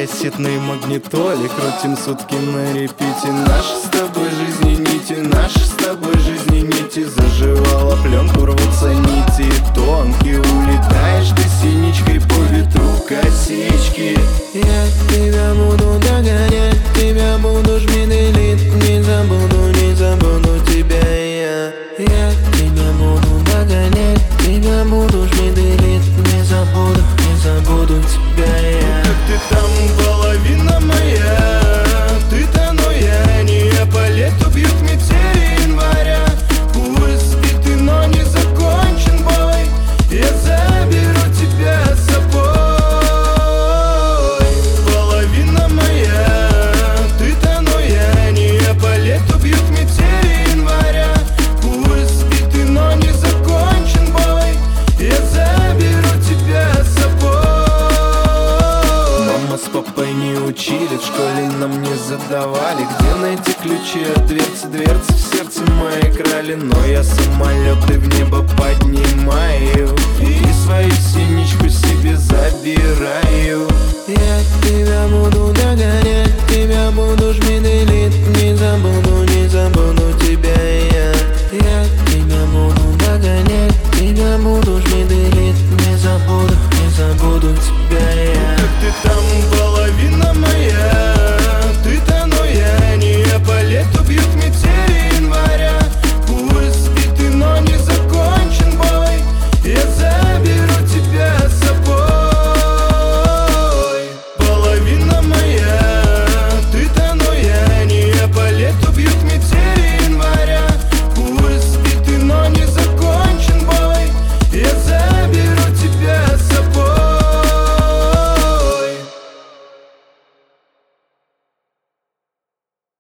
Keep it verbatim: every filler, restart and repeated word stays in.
кассетной магнитоле крутим сутки на репите. Наши с тобой жизни нити, наши с тобой жизни нити. Заживала пленку, рвутся нити тонкие. Улетаешь ты синичкой по ветру косички. Я тебя буду догонять, тебя буду жмиделить. Не забуду, не забуду тебя я. Я тебя буду догонять, тебя буду жмиделить. Не забуду, не забуду тебя я. Как ты там, половина моя, ты-то, но я не я. По лету бьют метели января. Увы, сбитый, но не закончен бой. Я заберу тебя с собой. Половина моя, ты-то, но я не я. По лету бьют метели января. Увы, сбитый, но не закончен бой. Я заберу тебя с собой. Мама с папой не учили, в школе нам не задавали, где найти ключи от дверцы. Дверцы в сердце моей крали, но я самолеты в небо поднимаю и свою синичку себе забираю. Я тебя буду догонять, тебя буду жмать.